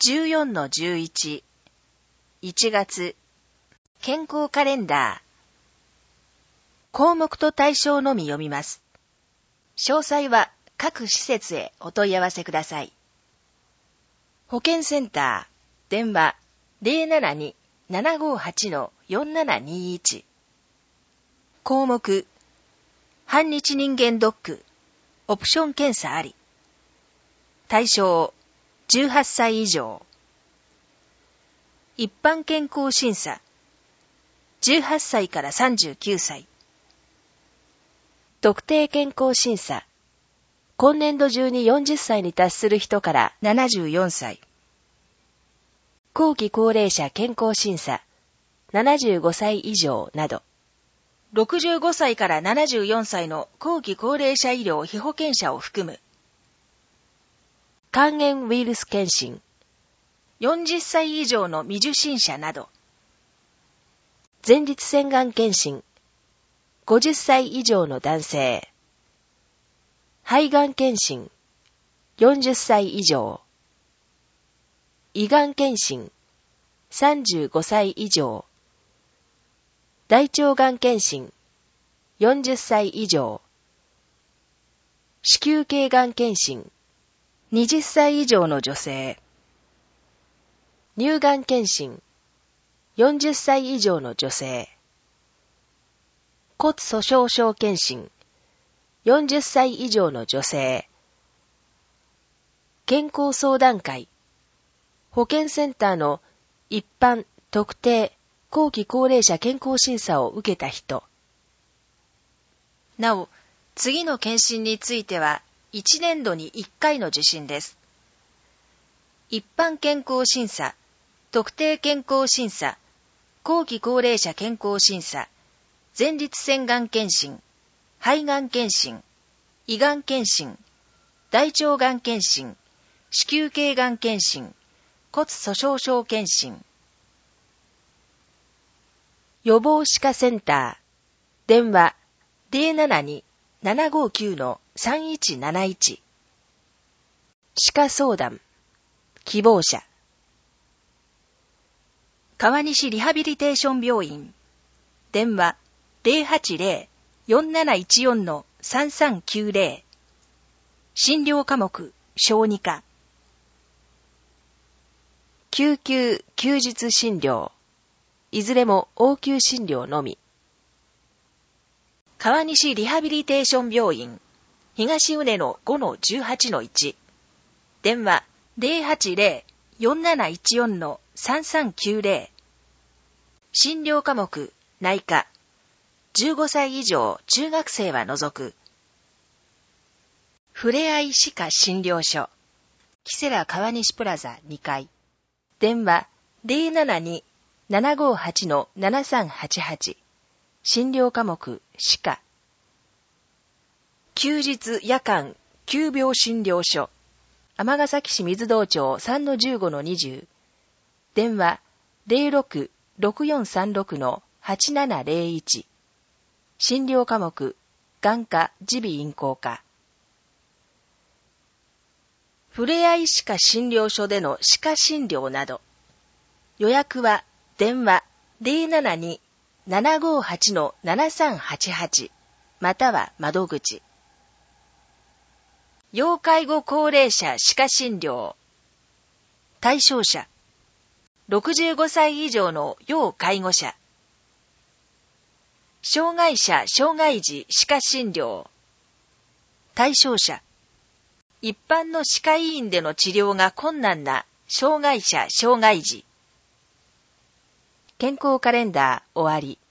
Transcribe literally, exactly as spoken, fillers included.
じゅうよんのじゅういち、いちがつ、健康カレンダー。項目と対象のみ読みます。詳細は各施設へお問い合わせください。保健センター、電話 ゼロななに ななごはち よんななにいち。項目、半日人間ドック、オプション検査あり。対象、じゅうはっさい以上。一般健康審査、じゅうはっさいからさんじゅうきゅうさい。特定健康審査、今年度中によんじゅっさいに達する人からななじゅうよんさい。後期高齢者健康審査、ななじゅうごさい以上など。ろくじゅうごさいからななじゅうよんさいの後期高齢者医療被保険者を含む。肝炎ウイルス検診、よんじゅっさい以上の未受診者など。前立腺がん検診、ごじゅっさい以上の男性。肺がん検診、よんじゅっさい以上。胃がん検診、さんじゅうごさい以上。大腸がん検診、よんじゅっさい以上。子宮頸がん検診、はたち以上の女性。乳がん検診、よんじゅっさい以上の女性。骨粗鬆症検診、よんじゅっさい以上の女性。健康相談会、保健センターの一般、特定、後期高齢者健康審査を受けた人。なお、次の検診についてはいちねんどにいっかいの受診です。一般健康審査、特定健康審査、後期高齢者健康審査、前立腺がん検診、肺がん検診、胃がん検診、大腸がん検診、子宮頸がん検診、骨粗鬆症検診。予防歯科センター、電話 ゼロななに ななごきゅう さんいちなないち。歯科相談、希望者。川西リハビリテーション病院、電話 ゼロはちゼロ よんなないちよん さんさんきゅうゼロ。診療科目、小児科。救急、休日診療。いずれも応急診療のみ。川西リハビリテーション病院、東畝の ごのじゅうはちのいち。電話 ゼロはちゼロ よんなないちよん さんさんきゅうゼロ。診療科目、内科。じゅうごさい以上中学生は除く。ふれあい歯科診療所。キセラ川西プラザにかい。電話 ゼロななに ななごはち ななさんはちはち。診療科目、歯科。休日夜間急病診療所。尼崎市水道町 さんのじゅうごのにじゅう。電話 ゼロろく ろくよんさんろく はちななゼロいち。診療科目、眼科、耳鼻咽喉科。ふれあい歯科診療所での歯科診療など。予約は電話 ゼロななに ななごはち ななさんはちはち または窓口。要介護高齢者歯科診療。対象者、ろくじゅうごさい以上の要介護者。障害者障害児歯科診療。対象者、一般の歯科医院での治療が困難な障害者障害児。健康カレンダー終わり。